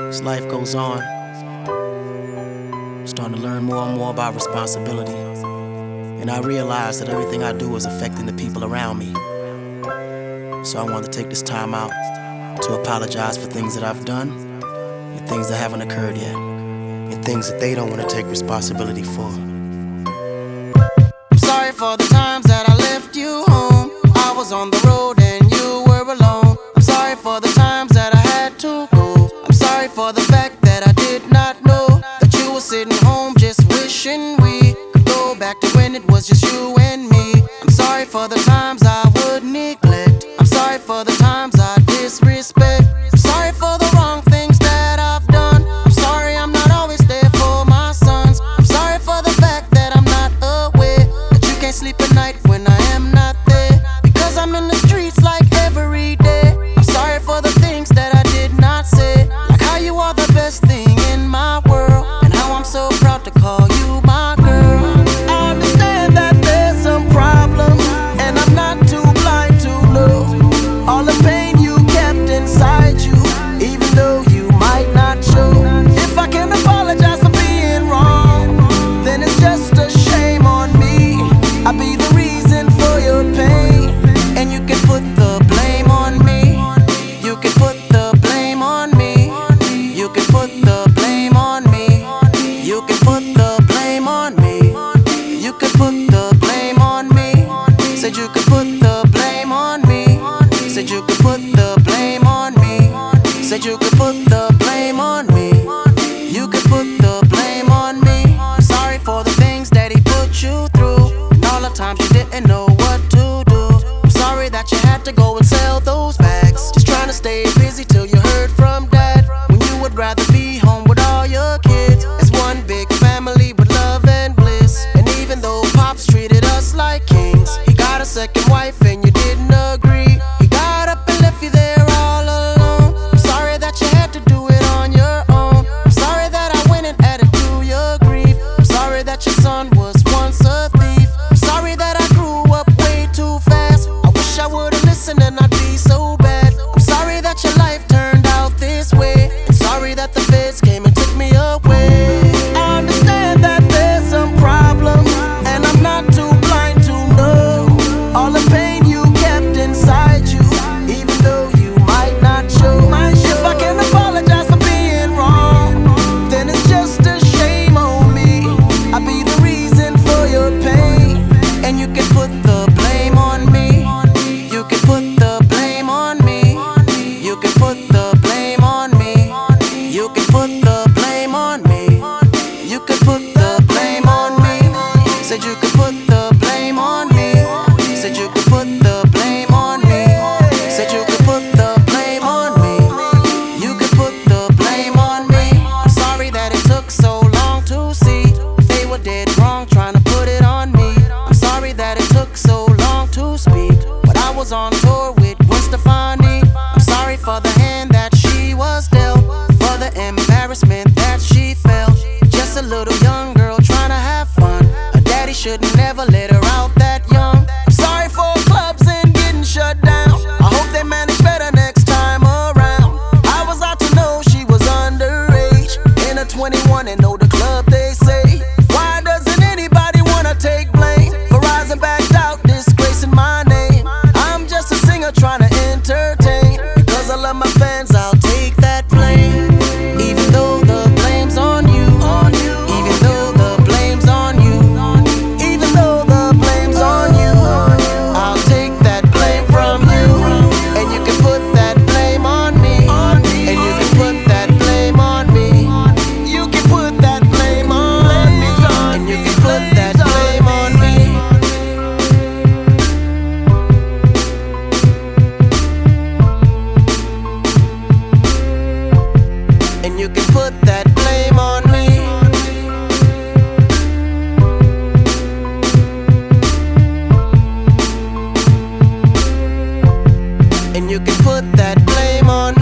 As life goes on, I'm starting to learn more and more about responsibility. And I realize that everything I do is affecting the people around me. So I want to take this time out to apologize for things that I've done and things that haven't occurred yet, and things that they don't want to take responsibility for. I'm sorry for the times that I left you home. I was on the road and you were alone. I'm sorry for the times that I had to go. I'm sorry for the fact that I did not know that you were sitting home just wishing we could go back to when it was just you and me. I'm sorry for the times I would neglect. I'm sorry for the times I disrespect. I'm sorry for the wrong things that I've done. I'm sorry I'm not always there for my sons. I'm sorry for the fact that I'm not aware that you can't sleep at night when I am not there, because I'm in the streets like every day. I'm sorry for the things that I did not say, like how you are the best thing in my world, and how I'm so proud to call you my girl. I understand that there's some problems, and I'm not too blind to know all the pain you kept inside you, even though you might not show. If I can apologize for being wrong, then it's just a shame on me. I'll be the reason for your pain, and you can put the blame on me. You can put the blame on me. You can put the blame on me. You can put the blame on me. You can put the blame on me. Said you could put the blame on me. Said you could put the blame on me. Said you could put the blame on me. You could put the blame on me. I'm sorry for the things that he put you through, and all the times you didn't know what to do. I'm sorry that you had to go and sell those bags, just trying to stay busy till you heard from dad, when you would rather be home with all your kids as one big family with love and bliss. And even though Pops treated us like kings, he got a second wife and you didn't agree. He got up and left you there all alone. I'm sorry that you had to do it on your own. I'm sorry that I went and added to your grief. I'm sorry that your son was once a thief. I'm sorry that I grew up way too fast. I wish I would've listened and I'd be so bad. I'm sorry that your life turned out this way, and sorry that the feds came and took me away. I understand that there's some problems, and I'm not too blind to know all the pain you kept inside you, even though you might not show. If I can apologize for being wrong, then it's just a shame on me. I'll be the reason for your pain, and you can put the blame on me. You can put the blame on me. You can put the blame on me. You can put the blame on me. You can put the blame on me. Said you could put the blame on me. Said you could put the blame on me. Said you could put the blame on me. You could put the blame on me. I'm sorry that it took so long to see they were dead wrong trying to put it on me. I'm sorry that it took so long to speak, but I was on tour with Gwen Stefani. I'm sorry for the hand that she was dealt, for the embarrassment that she felt. Just a little young girl trying to have fun. Her daddy should never let her out that young. I'm sorry for clubs and getting shut down. I hope they manage better next time around. I was out to know she was underage, in her 21 and know the club they say. Why doesn't anybody wanna take blame for rising back out, disgracing my name? I'm just a singer trying to entertain. Because I love my fans, I'll take that blame. Even though the blame's on you. Even though the blame's on you. Even though the blame's on you. I'll take that blame from you. And you can put that blame on me. And you can put that blame on me. You can put that blame on me. And you can put that blame on me. And you can put that blame on me. And you can put that blame on me.